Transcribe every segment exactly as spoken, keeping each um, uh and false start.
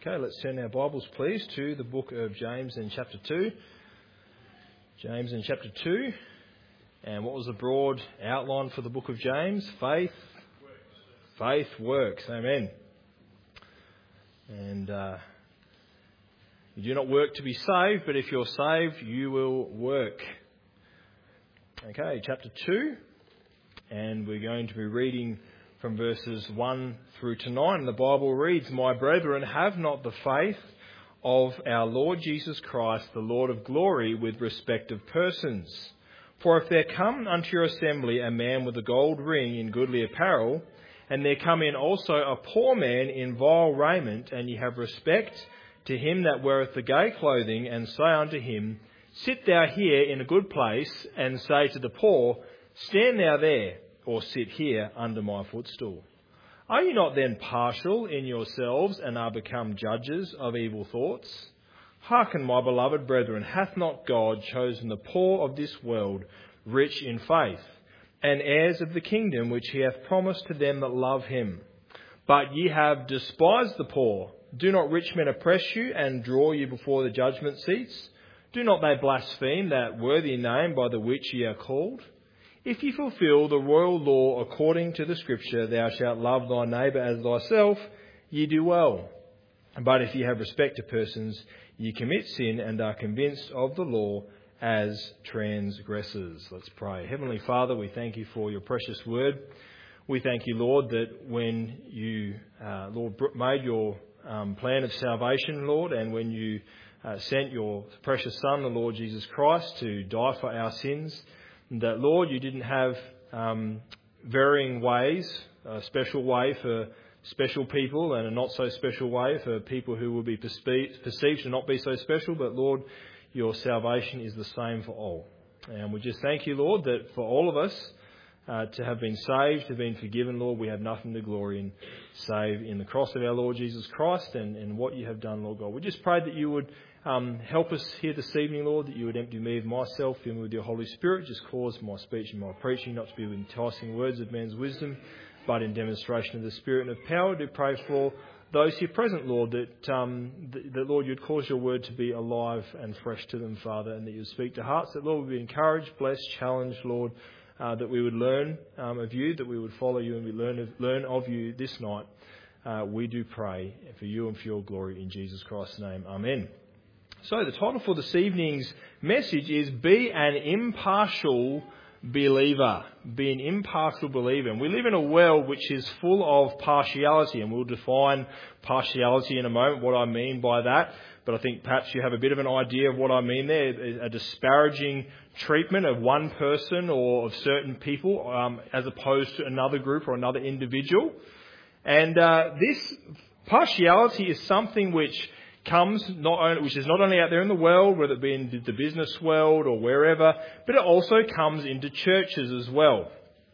Okay, let's turn our Bibles, please, to the book of James in chapter two. James in chapter two. And what was the broad outline for the book of James? Faith. Works. Faith works. Amen. And uh, you do not work to be saved, but if you're saved, you will work. Okay, chapter two. And we're going to be reading from verses one through to nine. The Bible reads, "My brethren, have not the faith of our Lord Jesus Christ, the Lord of glory, with respect of persons. For if there come unto your assembly a man with a gold ring in goodly apparel, and there come in also a poor man in vile raiment, and ye have respect to him that weareth the gay clothing, and say unto him, Sit thou here in a good place, and say to the poor, Stand thou there, or sit here under my footstool. Are you not then partial in yourselves, and are become judges of evil thoughts? Hearken, my beloved brethren, hath not God chosen the poor of this world rich in faith, and heirs of the kingdom which he hath promised to them that love him? But ye have despised the poor. Do not rich men oppress you, and draw you before the judgment seats? Do not they blaspheme that worthy name by the which ye are called? If ye fulfil the royal law according to the Scripture, thou shalt love thy neighbour as thyself, ye do well. But if ye have respect to persons, ye commit sin and are convinced of the law as transgressors." Let's pray. Heavenly Father, we thank you for your precious word. We thank you, Lord, that when you, uh, Lord, made your um, plan of salvation, Lord, and when you uh, sent your precious Son, the Lord Jesus Christ, to die for our sins, that, Lord, you didn't have um, varying ways, a special way for special people and a not so special way for people who will be perceived, perceived to not be so special. But, Lord, your salvation is the same for all. And we just thank you, Lord, that for all of us uh, to have been saved, to have been forgiven, Lord, we have nothing to glory in save in the cross of our Lord Jesus Christ and, and what you have done, Lord God. We just pray that you would Um, help us here this evening, Lord, that you would empty me of myself, fill me with your Holy Spirit. Just cause my speech and my preaching not to be with enticing words of man's wisdom, but in demonstration of the Spirit and of power. Do pray for those here present, Lord, that, um, that, that, Lord, you'd cause your word to be alive and fresh to them, Father, and that you'd speak to hearts, that, Lord, we'd be encouraged, blessed, challenged, Lord, uh, that we would learn um, of you, that we would follow you and we learn of, learn of you this night. Uh, we do pray for you and for your glory in Jesus Christ's name. Amen. So the title for this evening's message is Be an Impartial Believer. Be an impartial believer. And we live in a world which is full of partiality, and we'll define partiality in a moment, what I mean by that. But I think perhaps you have a bit of an idea of what I mean there, a disparaging treatment of one person or of certain people um, as opposed to another group or another individual. And uh, this partiality is something which comes not only, which is not only out there in the world, whether it be in the business world or wherever, but it also comes into churches as well.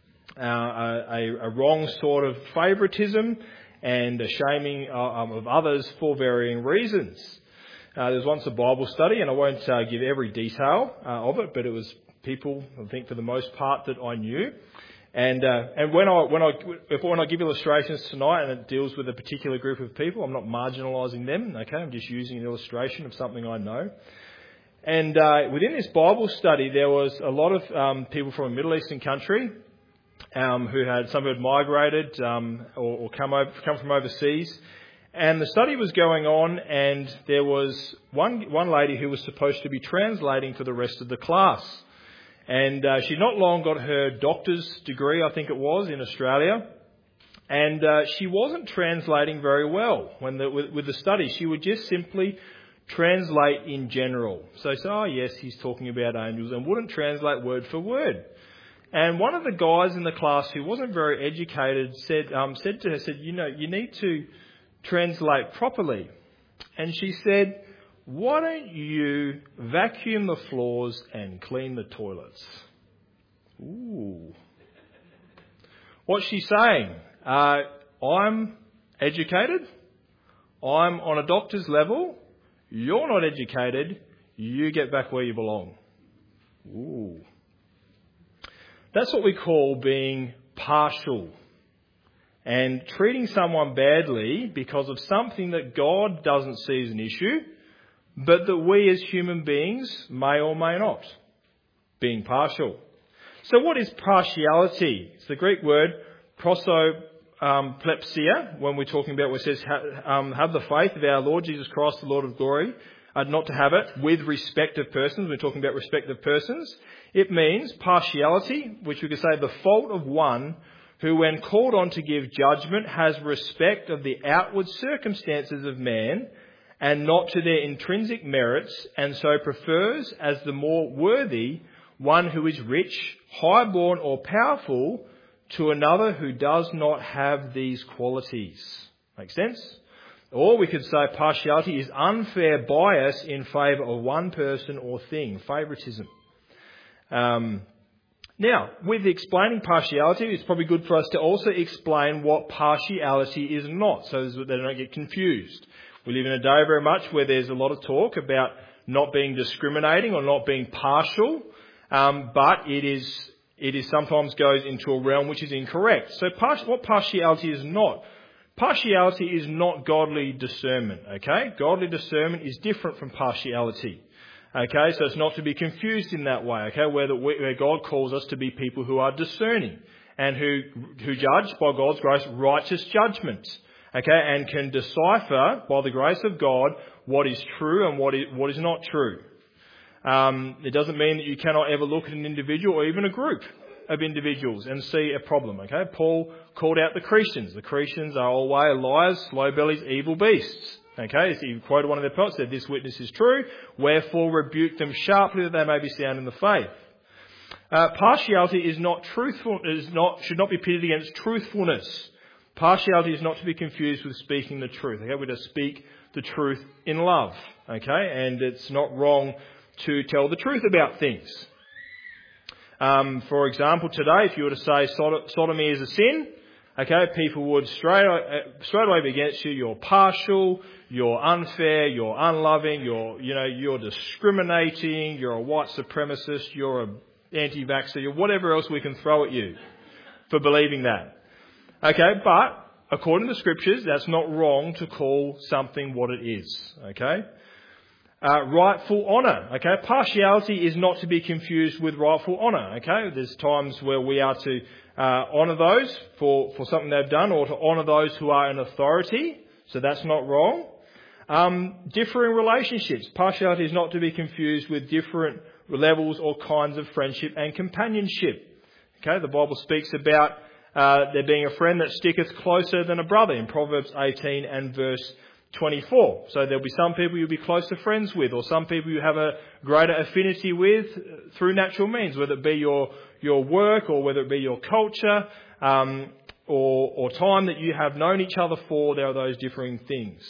Uh, a, a wrong sort of favouritism and a shaming uh, of others for varying reasons. Uh, there was once a Bible study, and I won't uh, give every detail uh, of it, but it was people, I think for the most part, that I knew. And uh, and when I when I if when I give illustrations tonight and it deals with a particular group of people, I'm not marginalising them. Okay, I'm just using an illustration of something I know. And uh, within this Bible study, there was a lot of um, people from a Middle Eastern country um, who had some who had migrated um, or, or come over, come from overseas. And the study was going on, and there was one one lady who was supposed to be translating for the rest of the class. And uh, she'd not long got her doctor's degree, I think it was, in Australia. And uh, she wasn't translating very well when the, with, with the study. She would just simply translate in general. So, so, oh yes, he's talking about angels, and wouldn't translate word for word. And one of the guys in the class who wasn't very educated said, um, said to her, said, you know, you need to translate properly. And she said, why don't you vacuum the floors and clean the toilets? Ooh. What's she saying? Uh, I'm educated. I'm on a doctor's level. You're not educated. You get back where you belong. Ooh. That's what we call being partial. and treating someone badly because of something that God doesn't see as an issue, but that we as human beings may or may not. Being partial. So what is partiality? It's the Greek word prosoplepsia, um, when we're talking about where it says, ha, um, have the faith of our Lord Jesus Christ, the Lord of glory, uh, not to have it with respect of persons. We're talking about respect of persons. It means partiality, which we could say the fault of one who, when called on to give judgment, has respect of the outward circumstances of man and not to their intrinsic merits, and so prefers as the more worthy one who is rich, highborn or powerful to another who does not have these qualities. Make sense? Or we could say partiality is unfair bias in favour of one person or thing, favouritism. Um, now, with explaining partiality, it's probably good for us to also explain what partiality is not, so that they don't get confused. We live in a day very much where there's a lot of talk about not being discriminating or not being partial, um, but it is it is sometimes goes into a realm which is incorrect. So part, what partiality is not? Partiality is not godly discernment, okay? Godly discernment is different from partiality, okay? So it's not to be confused in that way, okay? Where, the, where God calls us to be people who are discerning and who, who judge by God's grace righteous judgment, okay? And can decipher by the grace of God what is true and what is, what is not true. Um, it doesn't mean that you cannot ever look at an individual or even a group of individuals and see a problem, okay? Paul called out the Cretans. The Cretans are always liars, slow bellies, evil beasts, okay? So he quoted one of their poets, said, this witness is true, wherefore rebuke them sharply that they may be sound in the faith. Uh, partiality is not truthful, is not, should not be pitted against truthfulness. Partiality is not to be confused with speaking the truth, okay? We're to speak the truth in love, okay? And it's not wrong to tell the truth about things. Um, for example, today, if you were to say sod- sodomy is a sin, okay, people would straight, uh, straight away be against you. You're partial, you're unfair, you're unloving, you're, you know, you're discriminating, you're a white supremacist, you're an anti-vaxxer, you're whatever else we can throw at you for believing that. Okay, but according to the scriptures, that's not wrong to call something what it is, okay? Uh, rightful honour, okay? Partiality is not to be confused with rightful honour, okay? There's times where we are to uh, honour those for, for something they've done, or to honour those who are in authority, so that's not wrong. Um, differing relationships. Partiality is not to be confused with different levels or kinds of friendship and companionship. Okay, the Bible speaks about uh, there being a friend that sticketh closer than a brother in Proverbs eighteen and verse twenty-four. So there'll be some people you'll be closer friends with, or some people you have a greater affinity with through natural means, whether it be your your work or whether it be your culture, um, or, or time that you have known each other for. There are those differing things.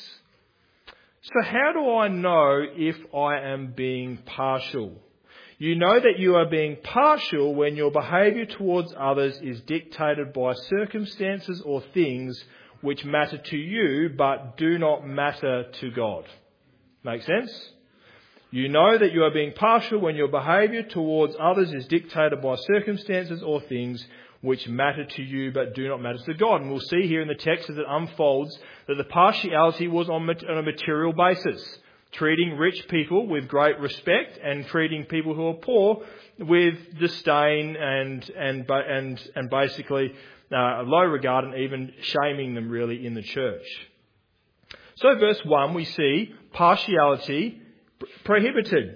So how do I know if I am being partial? You know that you are being partial when your behaviour towards others is dictated by circumstances or things which matter to you but do not matter to God. Make sense? You know that you are being partial when your behaviour towards others is dictated by circumstances or things which matter to you but do not matter to God. And we'll see here in the text as it unfolds that the partiality was on a material basis, treating rich people with great respect and treating people who are poor with disdain and and and and basically Uh, low regard, and even shaming them really in the church. So verse one, we see partiality prohibited.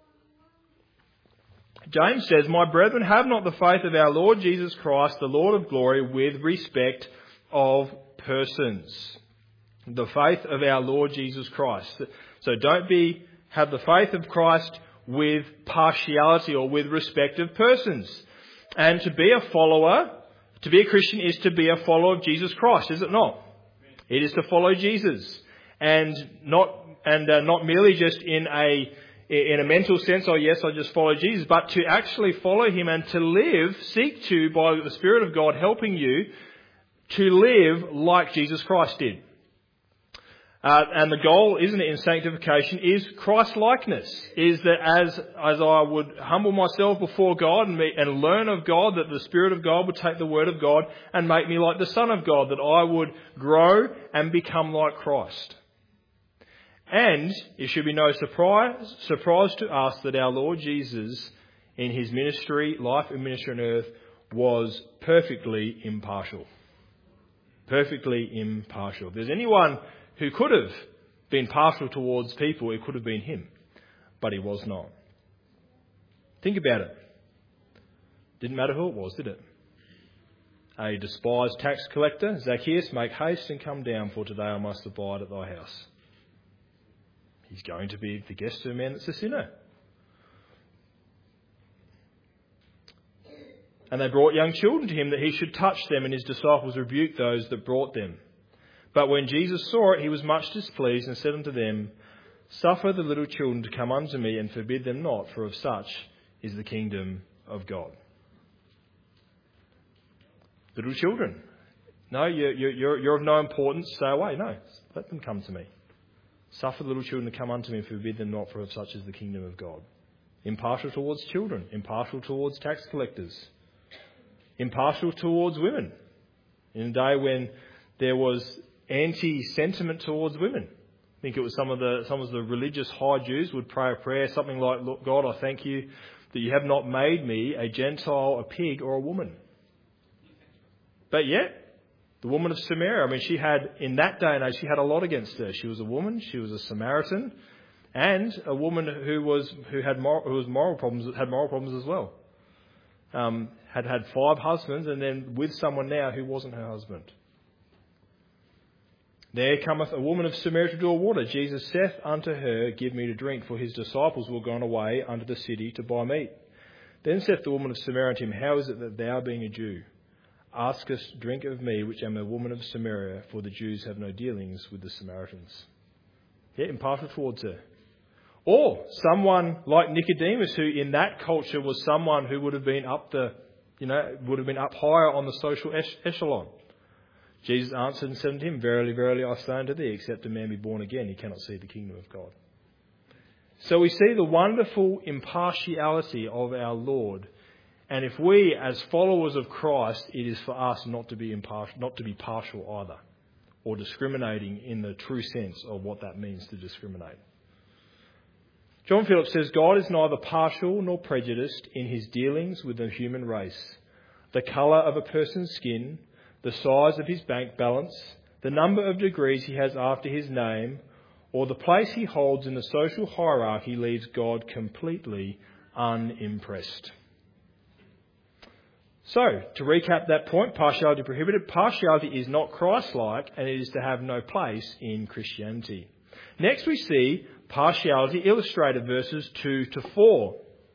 James says, my brethren, have not the faith of our Lord Jesus Christ, the Lord of glory, with respect of persons. The faith of our Lord Jesus Christ. So don't be, have the faith of Christ with partiality or with respect of persons. And to be a follower, to be a Christian is to be a follower of Jesus Christ, is it not? It is to follow Jesus, and not and uh, not merely just in a in a mental sense. Oh yes, I just follow Jesus, but to actually follow Him and to live, seek to, by the Spirit of God helping you, to live like Jesus Christ did. Uh, and the goal, isn't it, in sanctification is Christ-likeness. Is that as as I would humble myself before God and, me, and learn of God, that the Spirit of God would take the Word of God and make me like the Son of God, that I would grow and become like Christ. And it should be no surprise, surprise to us that our Lord Jesus, in his ministry, life and ministry on earth, was perfectly impartial. Perfectly impartial. If there's anyone who could have been partial towards people, it could have been him. But he was not. Think about it. Didn't matter who it was, did it? A despised tax collector, Zacchaeus, make haste and come down, for today I must abide at thy house. He's going to be the guest of a man that's a sinner. And they brought young children to him that he should touch them, and his disciples rebuked those that brought them. But when Jesus saw it, he was much displeased and said unto them, Suffer the little children to come unto me, and forbid them not, for of such is the kingdom of God. Little children. No, you're, you're, you're of no importance. Stay away. No, let them come to me. Suffer the little children to come unto me, and forbid them not, for of such is the kingdom of God. Impartial towards children. Impartial towards tax collectors. Impartial towards women. In a day when there was anti-sentiment towards women. I think it was some of the some of the religious high Jews would pray a prayer, something like, Look, God, I thank you that you have not made me a Gentile, a pig, or a woman. But yet, the woman of Samaria, I mean, she had, in that day and age, she had a lot against her. She was a woman, she was a Samaritan, and a woman who was who had moral, who was moral problems, had moral problems as well. Um, had had five husbands, and then with someone now who wasn't her husband. There cometh a woman of Samaria to draw water. Jesus saith unto her, Give me to drink, for his disciples were gone away unto the city to buy meat. Then saith the woman of Samaria unto him, How is it that thou, being a Jew, askest drink of me, which am a woman of Samaria? For the Jews have no dealings with the Samaritans. Yeah, impartial towards her. Or someone like Nicodemus, who in that culture was someone who would have been up the, you know, would have been up higher on the social echelon. Jesus answered and said unto him, Verily, verily, I say unto thee, except a man be born again, he cannot see the kingdom of God. So we see the wonderful impartiality of our Lord. And if we, as followers of Christ, it is for us not to be impartial, not to be partial either, or discriminating in the true sense of what that means to discriminate. John Phillips says, God is neither partial nor prejudiced in his dealings with the human race. The colour of a person's skin, the size of his bank balance, the number of degrees he has after his name, or the place he holds in the social hierarchy leaves God completely unimpressed. So, to recap that point, partiality prohibited. Partiality is not Christ-like, and it is to have no place in Christianity. Next we see partiality illustrated, verses two to four.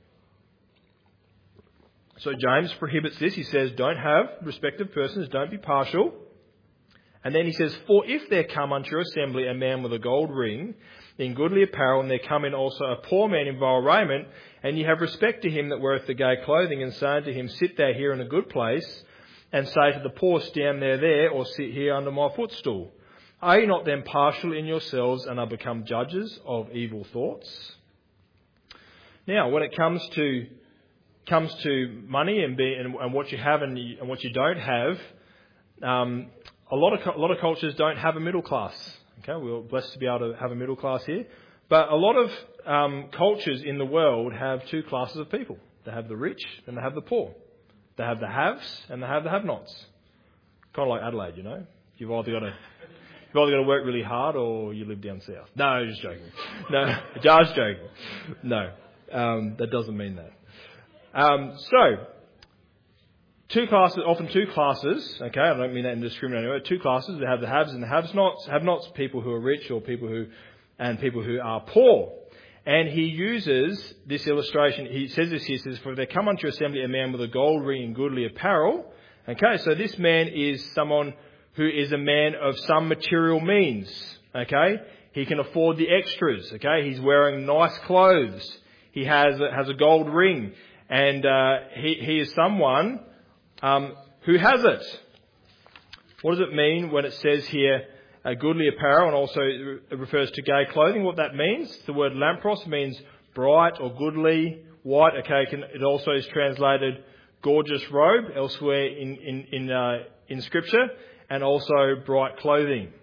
So James prohibits this. He says, don't have respect of persons, don't be partial. And then he says, For if there come unto your assembly a man with a gold ring in goodly apparel, and there come in also a poor man in vile raiment, and ye have respect to him that weareth the gay clothing, and say unto him, Sit thou here in a good place, and say to the poor, Stand there there, or sit here under my footstool. Are ye not then partial in yourselves, and are become judges of evil thoughts? Now, when it comes to comes to money and, be, and, and what you have and, you, and what you don't have, um, a lot of a lot of cultures don't have a middle class. Okay, we're blessed to be able to have a middle class here, but a lot of um, cultures in the world have two classes of people. They have the rich and they have the poor. They have the haves and they have the have-nots. Kind of like Adelaide, you know. You've either got to you've either got to work really hard or you live down south. No, just joking. No, just joking. No, um, that doesn't mean that. Um, so, two classes, often two classes, okay, I don't mean that in a discriminating way, two classes, they have the haves and the have-nots, have-nots, people who are rich or people who, and people who are poor. And he uses this illustration, he says this here, he says, For if there come unto your assembly a man with a gold ring and goodly apparel, okay, so this man is someone who is a man of some material means, okay, he can afford the extras, okay, he's wearing nice clothes, he has a, has a gold ring, and uh, he, he is someone um, who has it. What does it mean when it says here, uh, goodly apparel, and also it refers to gay clothing. What that means, the word lampros means bright or goodly, white. Okay, can, it also is translated gorgeous robe elsewhere in in in, uh, in Scripture, and also bright clothing.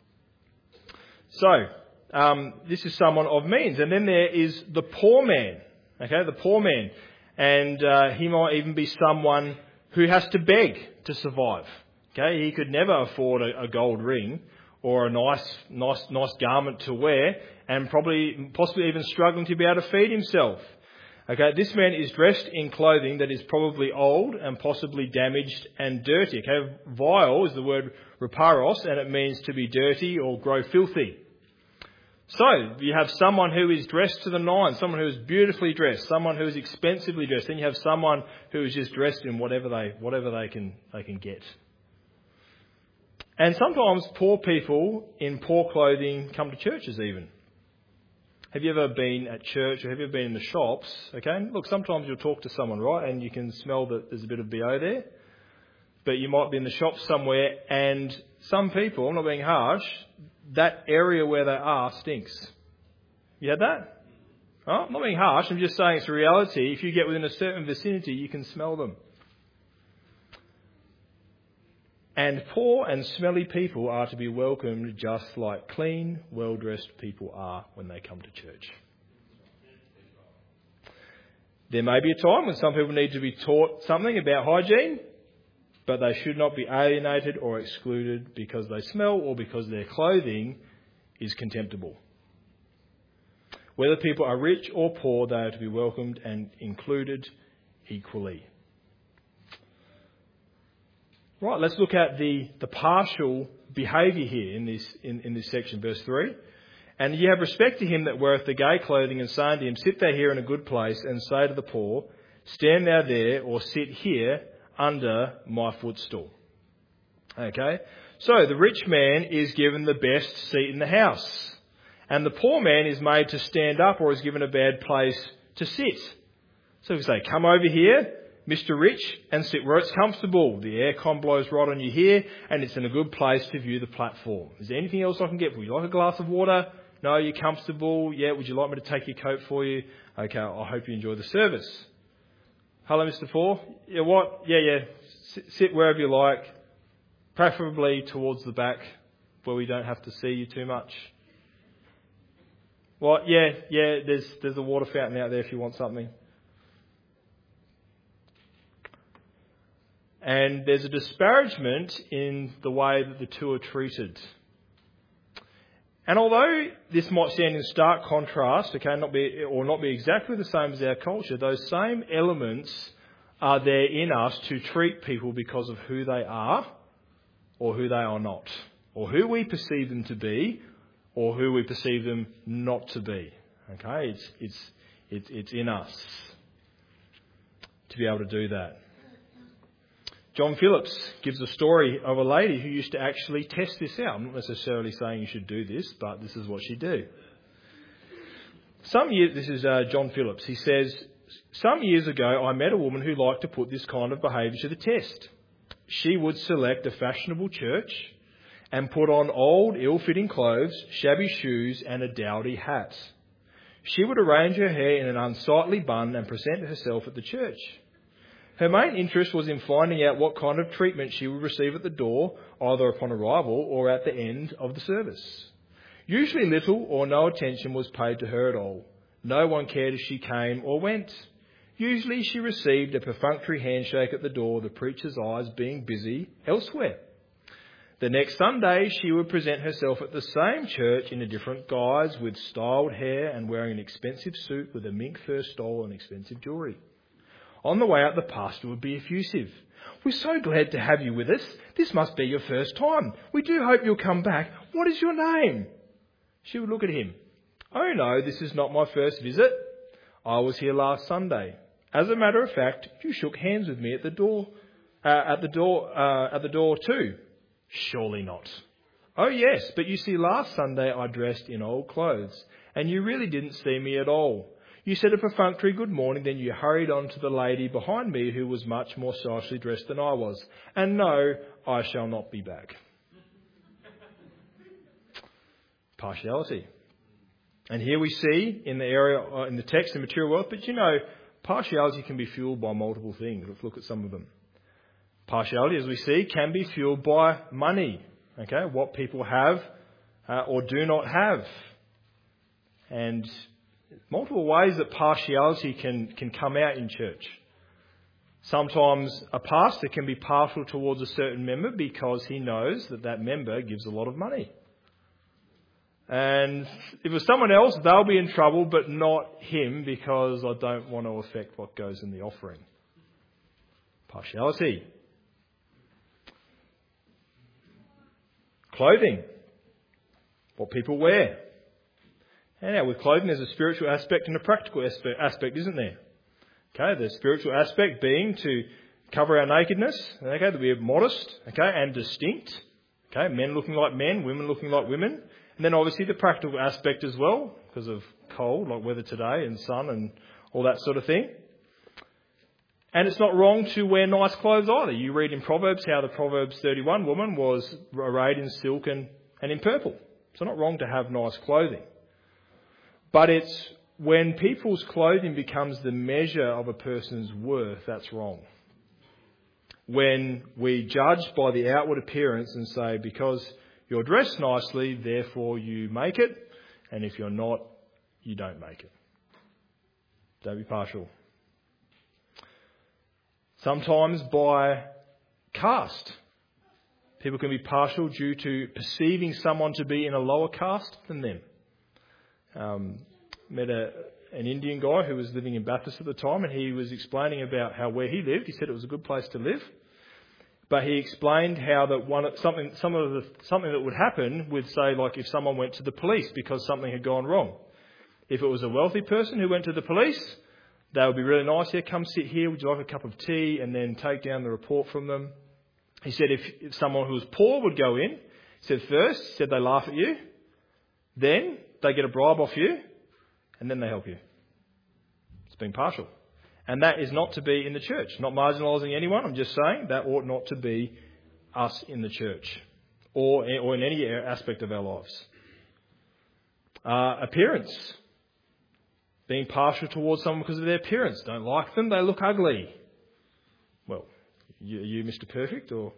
So um, this is someone of means, and then there is the poor man. Okay, the poor man, and uh, he might even be someone who has to beg to survive. Okay, he could never afford a, a gold ring or a nice, nice, nice garment to wear, and probably, possibly even struggling to be able to feed himself. Okay, this man is dressed in clothing that is probably old and possibly damaged and dirty. Okay, vile is the word reparos, and it means to be dirty or grow filthy. So, you have someone who is dressed to the nines, someone who is beautifully dressed, someone who is expensively dressed, then you have someone who is just dressed in whatever they whatever they can they can get. And sometimes poor people in poor clothing come to churches even. Have you ever been at church, or have you ever been in the shops? Okay, look, sometimes you'll talk to someone, right, and you can smell that there's a bit of B O there. But you might be in the shop somewhere, and some people, I'm not being harsh, that area where they are stinks. You had that? Oh, I'm not being harsh, I'm just saying it's a reality. If you get within a certain vicinity, you can smell them. And poor and smelly people are to be welcomed just like clean, well-dressed people are when they come to church. There may be a time when some people need to be taught something about hygiene, but they should not be alienated or excluded because they smell or because their clothing is contemptible. Whether people are rich or poor, they are to be welcomed and included equally. Right, let's look at the, the partial behaviour here in this in, in this section, verse three. And ye have respect to him that weareth the gay clothing, and saying to him, sit thou here in a good place, and say to the poor, stand thou there, or sit here under my footstool. Okay, so the rich man is given the best seat in the house, and the poor man is made to stand up or is given a bad place to sit. So we say, come over here, Mister Rich, and sit where it's comfortable. The aircon blows right on you here, and it's in a good place to view the platform. Is there anything else I can get for you? Like a glass of water? No, you're comfortable? Yeah, would you like me to take your coat for you? Okay, I hope you enjoy the service. Hello, Mister Four. Yeah, what? Yeah, yeah. S- sit wherever you like, preferably towards the back where we don't have to see you too much. What? Yeah, yeah, there's, there's a water fountain out there if you want something. And there's a disparagement in the way that the two are treated. And although this might stand in stark contrast, okay, not be or not be exactly the same as our culture, those same elements are there in us to treat people because of who they are or who they are not, or who we perceive them to be or who we perceive them not to be. Okay, it's it's it's, it's in us to be able to do that. John Phillips gives a story of a lady who used to actually test this out. I'm not necessarily saying you should do this, but this is what she did. Some years, this is uh, John Phillips. He says, some years ago I met a woman who liked to put this kind of behaviour to the test. She would select a fashionable church and put on old, ill-fitting clothes, shabby shoes and a dowdy hat. She would arrange her hair in an unsightly bun and present herself at the church. Her main interest was in finding out what kind of treatment she would receive at the door, either upon arrival or at the end of the service. Usually little or no attention was paid to her at all. No one cared if she came or went. Usually she received a perfunctory handshake at the door, the preacher's eyes being busy elsewhere. The next Sunday she would present herself at the same church in a different guise, with styled hair and wearing an expensive suit with a mink fur stole and expensive jewellery. On the way out, the pastor would be effusive. We're so glad to have you with us. This must be your first time. We do hope you'll come back. What is your name? She would look at him. Oh no, this is not my first visit. I was here last Sunday. As a matter of fact, you shook hands with me at the door, uh, at the door, uh, at the door too. Surely not. Oh yes, but you see, last Sunday I dressed in old clothes, and you really didn't see me at all. You said a perfunctory good morning, then you hurried on to the lady behind me who was much more stylishly dressed than I was. And no, I shall not be back. Partiality. And here we see in the area, uh, in the text, the material wealth, but you know, partiality can be fueled by multiple things. Let's look at some of them. Partiality, as we see, can be fueled by money. Okay, what people have uh, or do not have. And multiple ways that partiality can, can come out in church. Sometimes a pastor can be partial towards a certain member because he knows that that member gives a lot of money. And if it's someone else, they'll be in trouble, but not him, because I don't want to affect what goes in the offering. Partiality. Clothing. What people wear. And now with clothing, there's a spiritual aspect and a practical aspect, isn't there? Okay, the spiritual aspect being to cover our nakedness, okay, that we are modest, okay, and distinct. Okay, men looking like men, women looking like women. And then obviously the practical aspect as well, because of cold, like weather today, and sun and all that sort of thing. And it's not wrong to wear nice clothes either. You read in Proverbs how the Proverbs thirty-one woman was arrayed in silk and, and in purple. So not wrong to have nice clothing. But it's when people's clothing becomes the measure of a person's worth, that's wrong. When we judge by the outward appearance and say, because you're dressed nicely, therefore you make it, and if you're not, you don't make it. Don't be partial. Sometimes by caste. People can be partial due to perceiving someone to be in a lower caste than them. Um, met a, an Indian guy who was living in Bathurst at the time, and he was explaining about how where he lived, he said it was a good place to live. But he explained how that one something some of the something that would happen with, say, like if someone went to the police because something had gone wrong. If it was a wealthy person who went to the police, they would be really nice. Here, come sit here. Would you like a cup of tea? And then take down the report from them. He said if, if someone who was poor would go in, he said first, he said they laugh at you, then they get a bribe off you, and then they help you. It's being partial. And that is not to be in the church. Not marginalising anyone. I'm just saying that ought not to be us in the church or, or in any aspect of our lives. Uh, appearance. Being partial towards someone because of their appearance. Don't like them, they look ugly. Well, you, you Mister Perfect, or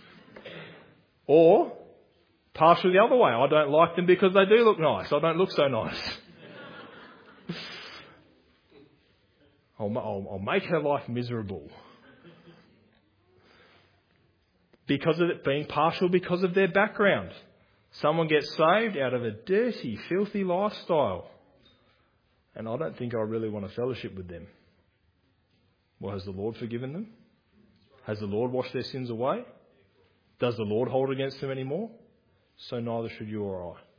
or partial the other way. I don't like them because they do look nice. I don't look so nice. I'll, I'll, I'll make her life miserable. Because of it being partial, because of their background. Someone gets saved out of a dirty, filthy lifestyle. And I don't think I really want to fellowship with them. Well, has the Lord forgiven them? Has the Lord washed their sins away? Does the Lord hold against them anymore? So neither should you or I.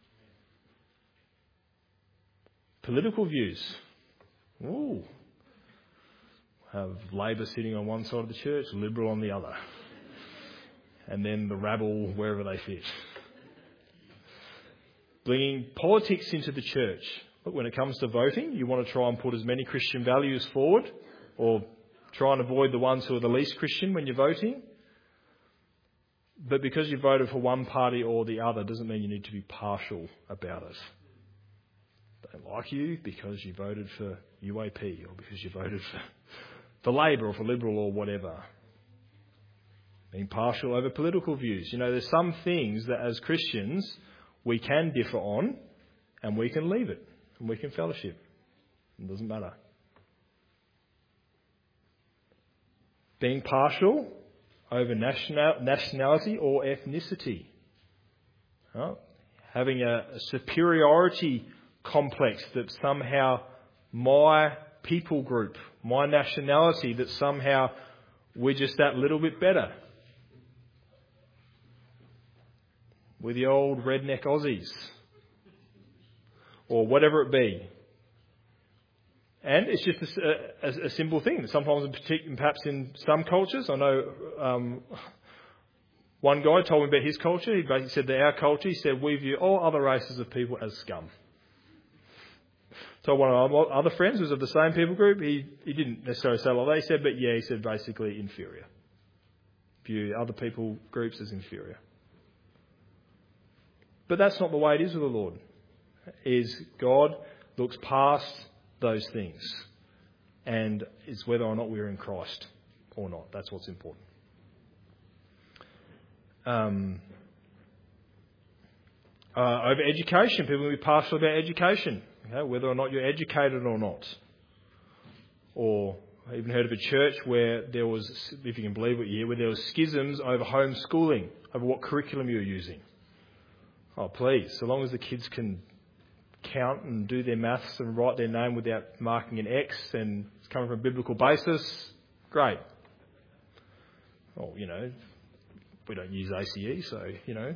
Political views. Ooh. Have Labor sitting on one side of the church, Liberal on the other. And then the rabble wherever they fit. Bringing politics into the church. Look, when it comes to voting, you want to try and put as many Christian values forward, or try and avoid the ones who are the least Christian when you're voting. But because you voted for one party or the other doesn't mean you need to be partial about it. They don't like you because you voted for U A P or because you voted for, for Labor or for Liberal or whatever. Being partial over political views. You know, there's some things that as Christians we can differ on and we can leave it and we can fellowship. It doesn't matter. Being partial over national, nationality or ethnicity. Right? Having a, a superiority complex that somehow my people group, my nationality, that somehow we're just that little bit better. We're the old redneck Aussies. Or whatever it be. And it's just a, a, a simple thing. Sometimes, in particular, perhaps in some cultures, I know um, one guy told me about his culture. He basically said that our culture, he said, we view all other races of people as scum. So one of our other friends who was of the same people group, he, he didn't necessarily say like that. He said, but yeah, he said basically inferior. View other people groups as inferior. But that's not the way it is with the Lord. Is God looks past those things, and it's whether or not we're in Christ or not. That's what's important. Um, uh, over education, people will be partial about education, okay? Whether or not you're educated or not. Or I even heard of a church where there was, if you can believe it, yeah, where there was schisms over homeschooling, over what curriculum you're using. Oh, please, so long as the kids can count and do their maths and write their name without marking an X and it's coming from a biblical basis, great. Well, you know, we don't use A C E, so, you know,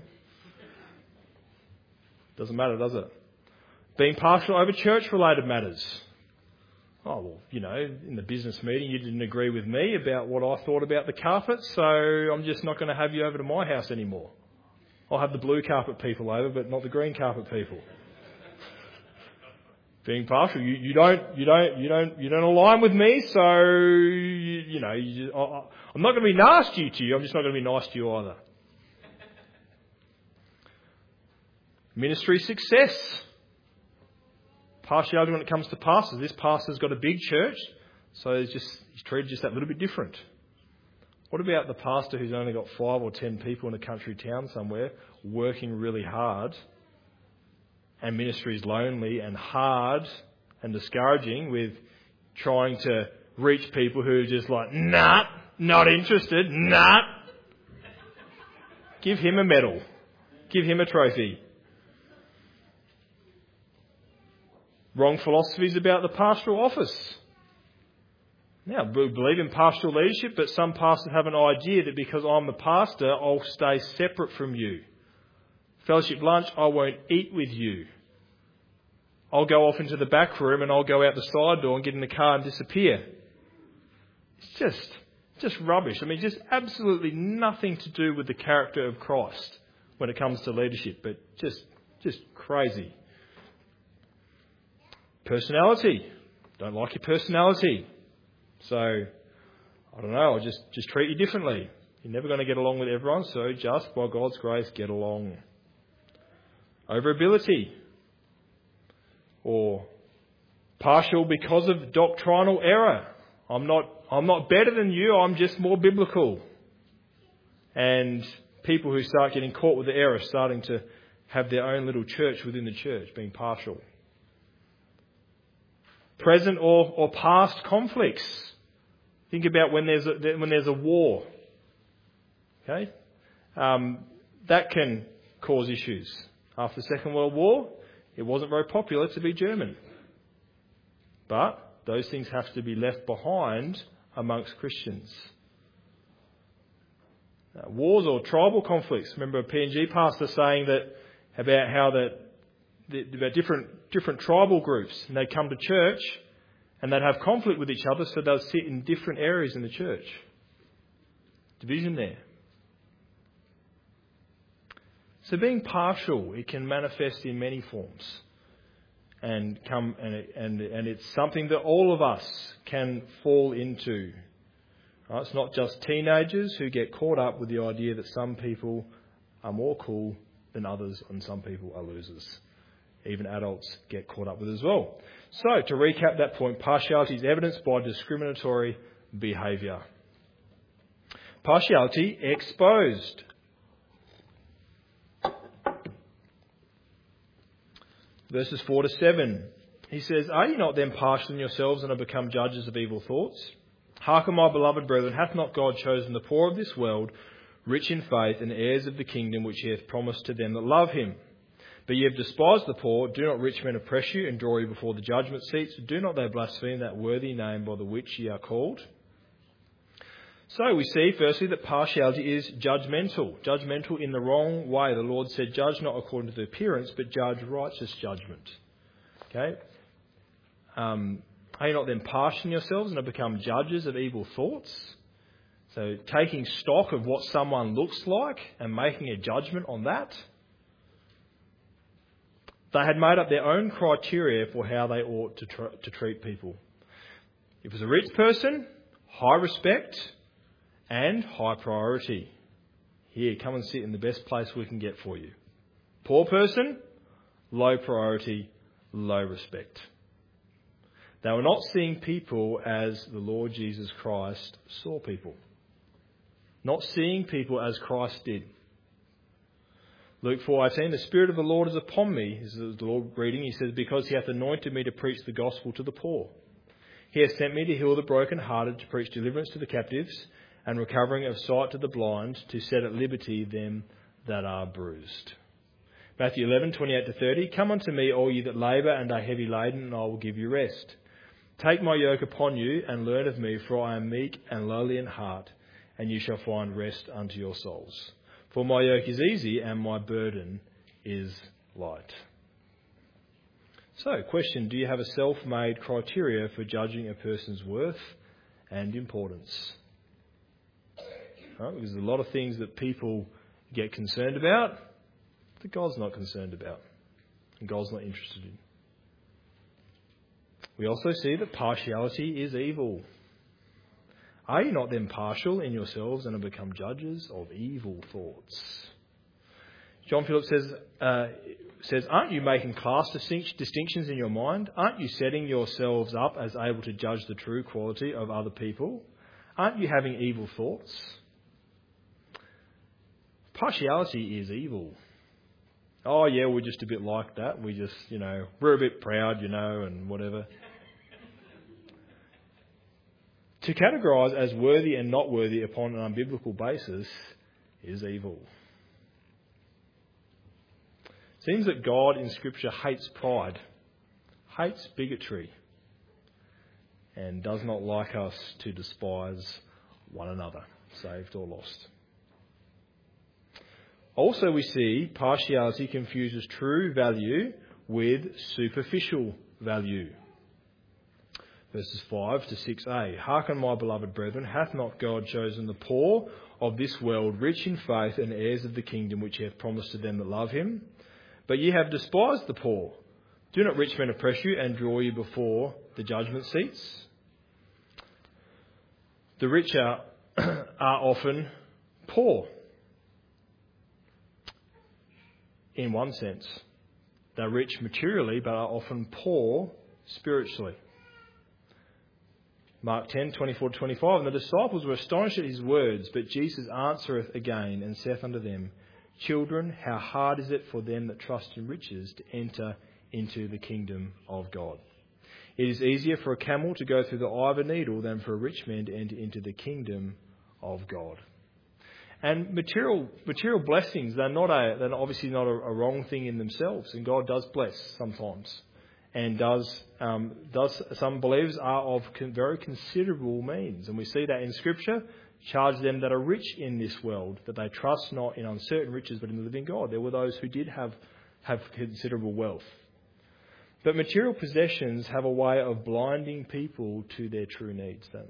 doesn't matter, does it? Being partial over church-related matters. Oh, well, you know, in the business meeting you didn't agree with me about what I thought about the carpet, so I'm just not going to have you over to my house anymore. I'll have the blue carpet people over, but not the green carpet people. Being partial, you, you don't, you don't, you don't, you don't align with me, so you, you know, you just, I, I'm not going to be nasty to you. I'm just not going to be nice to you either. Ministry success. Partiality when it comes to pastors. This pastor's got a big church, so he's just he's treated just that little bit different. What about the pastor who's only got five or ten people in a country town somewhere, working really hard, and ministry is lonely and hard and discouraging with trying to reach people who are just like, nah, not interested, nah. Give him a medal. Give him a trophy. Wrong philosophies about the pastoral office. Now, we believe in pastoral leadership, but some pastors have an idea that because I'm the pastor, I'll stay separate from you. Fellowship lunch, I won't eat with you. I'll go off into the back room and I'll go out the side door and get in the car and disappear. It's just, just rubbish. I mean, just absolutely nothing to do with the character of Christ when it comes to leadership, but just, just crazy. Personality. Don't like your personality. So, I don't know, I'll just, just treat you differently. You're never going to get along with everyone, so just by God's grace, get along. Over ability. Or partial because of doctrinal error. I'm not, I'm not better than you, I'm just more biblical. And people who start getting caught with the error, starting to have their own little church within the church, being partial. Present or, or past conflicts. Think about when there's a, when there's a war. Okay, um, that can cause issues. After the Second World War, it wasn't very popular to be German. But those things have to be left behind amongst Christians. Uh, wars or tribal conflicts. Remember a P N G pastor saying that about how that about different different tribal groups, and they'd come to church and they'd have conflict with each other, so they'll sit in different areas in the church. Division there. So being partial, it can manifest in many forms, and come and it, and and it's something that all of us can fall into. Right? It's not just teenagers who get caught up with the idea that some people are more cool than others, and some people are losers. Even adults get caught up with it as well. So, to recap that point, partiality is evidenced by discriminatory behaviour. Partiality exposed. Verses four to seven. He says, "Are you not then partial in yourselves and have become judges of evil thoughts? Hearken, my beloved brethren, hath not God chosen the poor of this world, rich in faith, and heirs of the kingdom which he hath promised to them that love him? But ye have despised the poor. Do not rich men oppress you and draw you before the judgment seats? Do not they blaspheme that worthy name by the which ye are called?" So we see, firstly, that partiality is judgmental. Judgmental in the wrong way. The Lord said, "Judge not according to the appearance, but judge righteous judgment." Okay? Um, are you not then partial in yourselves and have become judges of evil thoughts? So taking stock of what someone looks like and making a judgment on that. They had made up their own criteria for how they ought to, tr- to treat people. If it was a rich person, high respect and high priority. Here, come and sit in the best place we can get for you. Poor person, low priority, low respect. They were not seeing people as the Lord Jesus Christ saw people. Not seeing people as Christ did. Luke four eighteen, the Spirit of the Lord is upon me. This is the Lord reading. He says, because he hath anointed me to preach the gospel to the poor. He has sent me to heal the brokenhearted, to preach deliverance to the captives, and recovering of sight to the blind, to set at liberty them that are bruised. Matthew eleven twenty-eight to thirty, come unto me, all ye that labour and are heavy laden, and I will give you rest. Take my yoke upon you, and learn of me, for I am meek and lowly in heart, and you shall find rest unto your souls. For my yoke is easy, and my burden is light. So, question, do you have a self-made criteria for judging a person's worth and importance? Right, because there's a lot of things that people get concerned about that God's not concerned about, and God's not interested in. We also see that partiality is evil. Are you not then partial in yourselves and have become judges of evil thoughts? John Phillips says, uh, says, aren't you making class distinctions in your mind? Aren't you setting yourselves up as able to judge the true quality of other people? Aren't you having evil thoughts? Partiality is evil. Oh yeah, we're just a bit like that. We just, you know, we're a bit proud, you know, and whatever. To categorise as worthy and not worthy upon an unbiblical basis is evil. It seems that God in Scripture hates pride, hates bigotry, and does not like us to despise one another, saved or lost. Also we see partiality confuses true value with superficial value. Verses five to six a. Hearken, my beloved brethren, hath not God chosen the poor of this world, rich in faith and heirs of the kingdom which he hath promised to them that love him? But ye have despised the poor. Do not rich men oppress you and draw you before the judgment seats? The rich are, are often poor. In one sense, they're rich materially, but are often poor spiritually. Mark ten, twenty-four to twenty-five, and the disciples were astonished at his words, but Jesus answereth again and saith unto them, children, how hard is it for them that trust in riches to enter into the kingdom of God? It is easier for a camel to go through the eye of a needle than for a rich man to enter into the kingdom of God. And material material blessings, they're not a they're obviously not a, a wrong thing in themselves, and God does bless sometimes, and does um, does some believers are of con- very considerable means, and we see that in Scripture. Charge them that are rich in this world, that they trust not in uncertain riches, but in the living God. There were those who did have have considerable wealth, but material possessions have a way of blinding people to their true needs, don't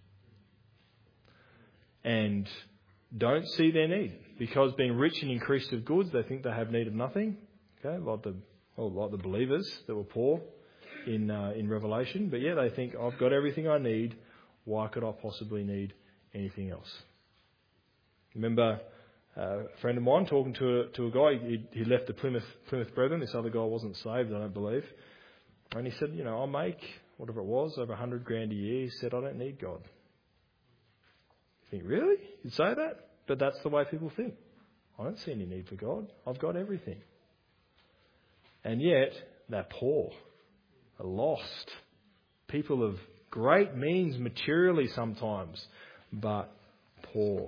they? And don't see their need, because being rich and increased of goods, they think they have need of nothing. Okay, like the well, like the believers that were poor in uh, in Revelation. But yeah, they think I've got everything I need. Why could I possibly need anything else? Remember uh, a friend of mine talking to a, to a guy. He, he left the Plymouth Plymouth Brethren. This other guy wasn't saved, I don't believe. And he said, you know, I make whatever it was over a hundred grand a year. He said, I don't need God. You think, really? You'd say that? But that's the way people think. I don't see any need for God. I've got everything. And yet, they're poor, they're lost. People of great means materially sometimes, but poor.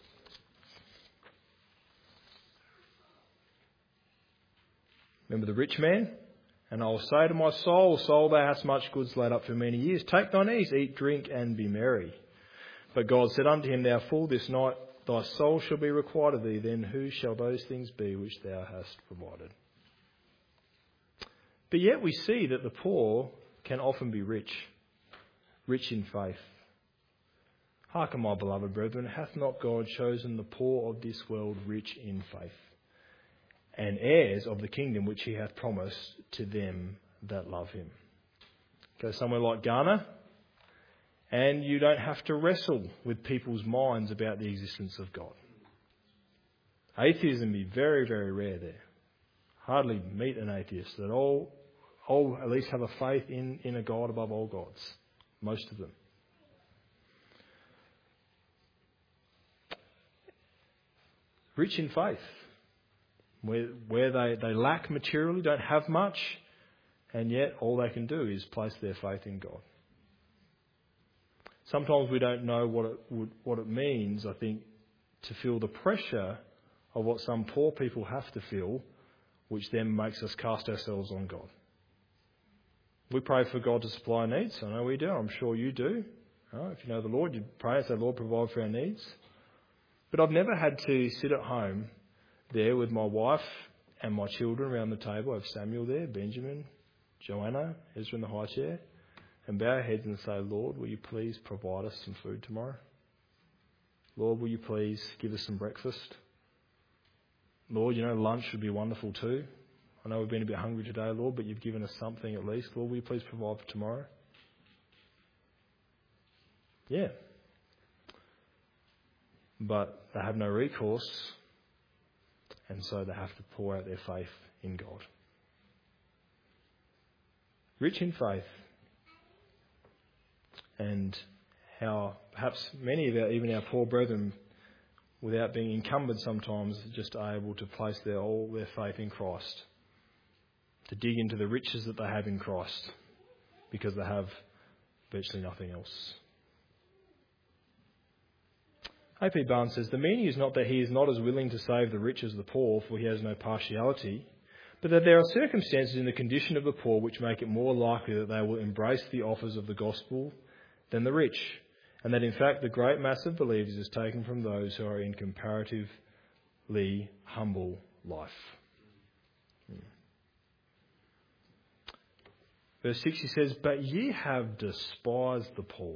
Remember the rich man? And I will say to my soul, soul, thou hast much goods laid up for many years. Take thine ease, eat, drink, and be merry. But God said unto him, thou fool, this night thy soul shall be required of thee. Then whose shall those things be which thou hast provided? But yet we see that the poor can often be rich, rich in faith. Hearken, my beloved brethren, hath not God chosen the poor of this world rich in faith, and heirs of the kingdom which he hath promised to them that love him? Go somewhere like Ghana, and you don't have to wrestle with people's minds about the existence of God. Atheism be very, very rare there. hardly meet an atheist that all, all at least have a faith in, in a God above all gods. Most of them. Rich in faith. Where, where they, they lack materially, don't have much, and yet all they can do is place their faith in God. Sometimes we don't know what it would, what it means, I think, to feel the pressure of what some poor people have to feel, which then makes us cast ourselves on God. We pray for God to supply needs. I know we do. I'm sure you do. Right? If you know the Lord, you pray and say, Lord, provide for our needs. But I've never had to sit at home there with my wife and my children around the table. I have Samuel there, Benjamin, Joanna, Ezra in the high chair, and bow our heads and say, Lord, will you please provide us some food tomorrow? Lord, will you please give us some breakfast? Lord, you know, lunch would be wonderful too. I know we've been a bit hungry today, Lord, but you've given us something at least. Lord, will you please provide for tomorrow? Yeah. But they have no recourse, and so they have to pour out their faith in God. Rich in faith. And how perhaps many of our, even our poor brethren, without being encumbered sometimes, just are able to place their all their faith in Christ, to dig into the riches that they have in Christ, because they have virtually nothing else. A P Barnes says, the meaning is not that he is not as willing to save the rich as the poor, for he has no partiality, but that there are circumstances in the condition of the poor which make it more likely that they will embrace the offers of the gospel than the rich, and that in fact the great mass of believers is taken from those who are in comparatively humble life. Hmm. Verse sixty says, but ye have despised the poor.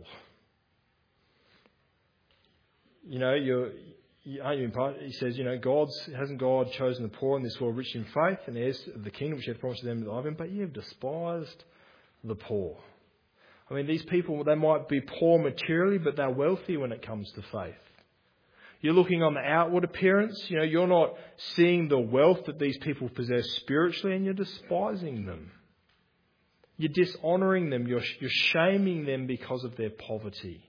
You know, you're, you aren't you in part, he says, you know, God's, hasn't God chosen the poor in this world rich in faith and heirs of the kingdom which he hath promised to them that love him, but ye have despised the poor. I mean, these people, they might be poor materially, but they're wealthy when it comes to faith. You're looking on the outward appearance. You know, you're not seeing the wealth that these people possess spiritually, and you're despising them. You're dishonouring them. You're, you're shaming them because of their poverty.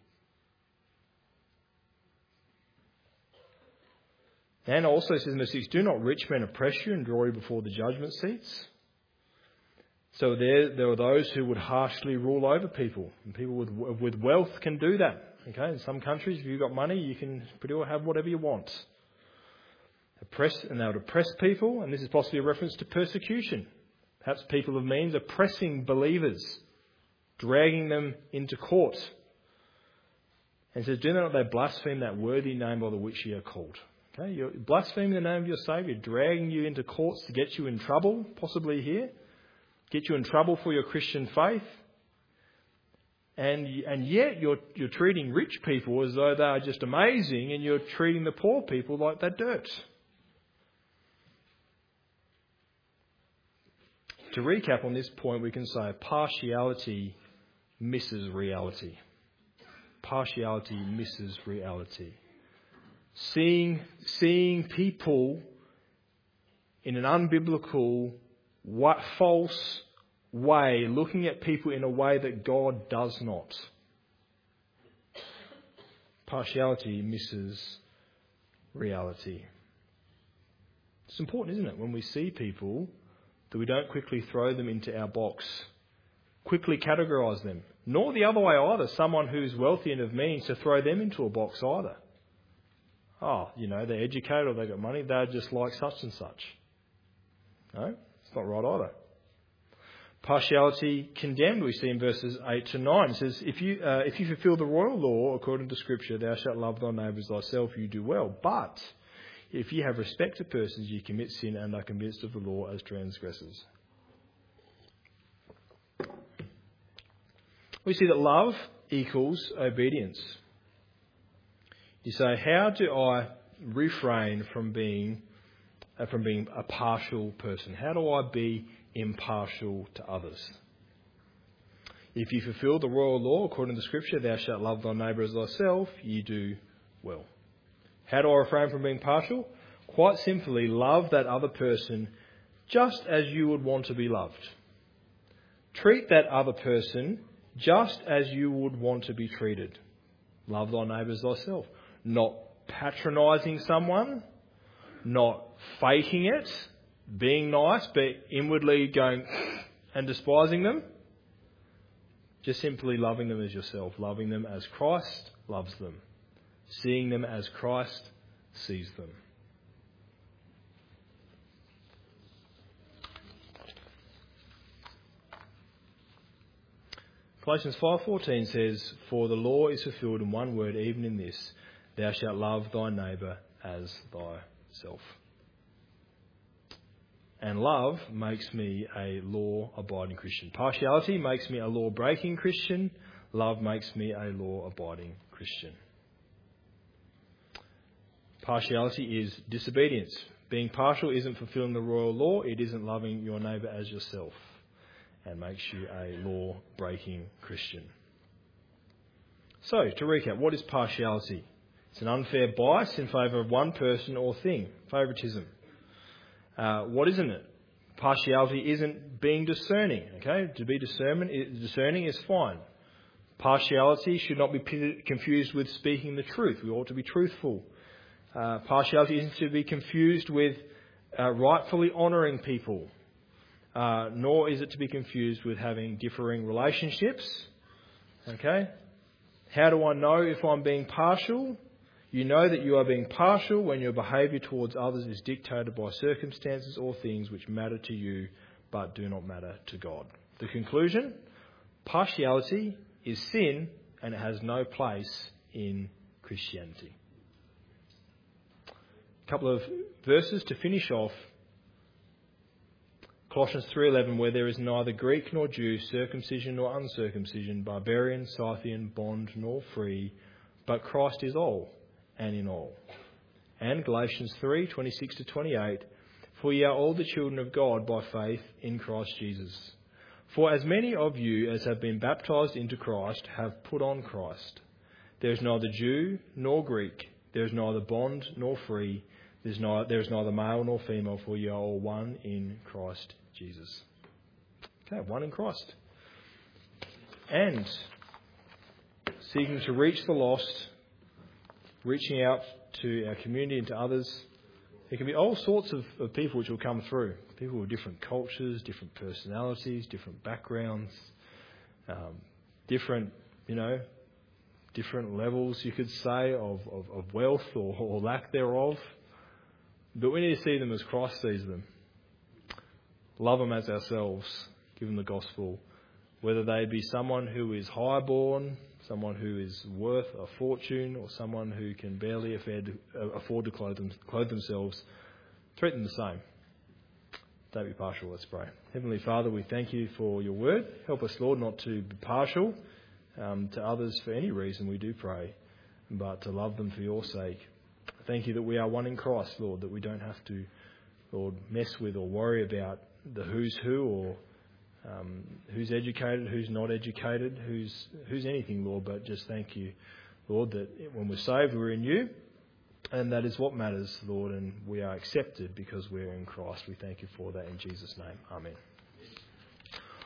And also says in verse six, do not rich men oppress you and draw you before the judgment seats? So there, there are those who would harshly rule over people. And people with, with wealth can do that. Okay, in some countries, if you've got money, you can pretty well have whatever you want. Oppress, and they would oppress people, and this is possibly a reference to persecution. Perhaps people of means oppressing believers, dragging them into court. And it says, do not they blaspheme that worthy name by the which ye are called. Okay, you're blaspheming the name of your Saviour, dragging you into courts to get you in trouble, possibly here. Get you in trouble for your Christian faith. And and yet you're you're treating rich people as though they are just amazing, and you're treating the poor people like they're dirt. To recap on this point, we can say partiality misses reality. Partiality misses reality. Seeing seeing people in an unbiblical, what false way, looking at people in a way that God does not. Partiality misses reality. It's important, isn't it, when we see people, that we don't quickly throw them into our box, quickly categorise them. Nor the other way either, someone who's wealthy and of means, to throw them into a box either. Oh, you know, they're educated or they've got money, they're just like such and such. No, it's not right either. Partiality condemned, we see in verses eight to nine. It says, if you uh, if you fulfil the royal law according to Scripture, thou shalt love thy neighbour as thyself, you do well. But if you have respect to persons, you commit sin and are convinced of the law as transgressors. We see that love equals obedience. You say, how do I refrain from being uh, from being a partial person? How do I be impartial to others? If you fulfil the royal law according to the Scripture, thou shalt love thy neighbour as thyself, you do well. How do I refrain from being partial? Quite simply, love that other person just as you would want to be loved. Treat that other person just as you would want to be treated. Love thy neighbour as thyself. Not patronising someone, not faking it, being nice, but inwardly going and despising them. Just simply loving them as yourself, loving them as Christ loves them, seeing them as Christ sees them. Galatians five fourteen says, "For the law is fulfilled in one word, even in this, thou shalt love thy neighbour as thyself." And love makes me a law-abiding Christian. Partiality makes me a law-breaking Christian. Love makes me a law-abiding Christian. Partiality is disobedience. Being partial isn't fulfilling the royal law. It isn't loving your neighbour as yourself, and makes you a law-breaking Christian. So, to recap, what is partiality? It's an unfair bias in favour of one person or thing. Favouritism. Uh, what isn't it? Partiality isn't being discerning. Okay, to be discernment, discerning is fine. Partiality should not be confused with speaking the truth. We ought to be truthful. Uh, partiality isn't to be confused with uh, rightfully honouring people. Uh, nor is it to be confused with having differing relationships. Okay? How do I know if I'm being partial? You know that you are being partial when your behaviour towards others is dictated by circumstances or things which matter to you but do not matter to God. The conclusion? Partiality is sin and it has no place in Christianity. A couple of verses to finish off. Colossians three eleven, where there is neither Greek nor Jew, circumcision nor uncircumcision, barbarian, Scythian, bond nor free, but Christ is all and in all. And Galatians three twenty-six to twenty-eight, for ye are all the children of God by faith in Christ Jesus. For as many of you as have been baptized into Christ have put on Christ. There is neither Jew nor Greek, there is neither bond nor free, there is neither, there is neither male nor female, for ye are all one in Christ Jesus. Okay, one in Christ. And seeking to reach the lost, reaching out to our community and to others. There can be all sorts of, of people which will come through. People with different cultures, different personalities, different backgrounds, um, different, you know, different levels, you could say, of, of, of wealth or, or lack thereof. But we need to see them as Christ sees them. Love them as ourselves. Give them the gospel. Whether they be someone who is highborn, someone who is worth a fortune, or someone who can barely afford, afford to clothe, them, clothe themselves, treat them the same. Don't be partial. Let's pray. Heavenly Father, we thank you for your word. Help us, Lord, not to be partial um, to others for any reason, we do pray, but to love them for your sake. Thank you that we are one in Christ, Lord, that we don't have to, Lord, mess with or worry about the who's who or um, who's educated, who's not educated, who's who's anything, Lord, but just thank you, Lord, that when we're saved, we're in you, and that is what matters, Lord, and we are accepted because we're in Christ. We thank you for that in Jesus' name. Amen.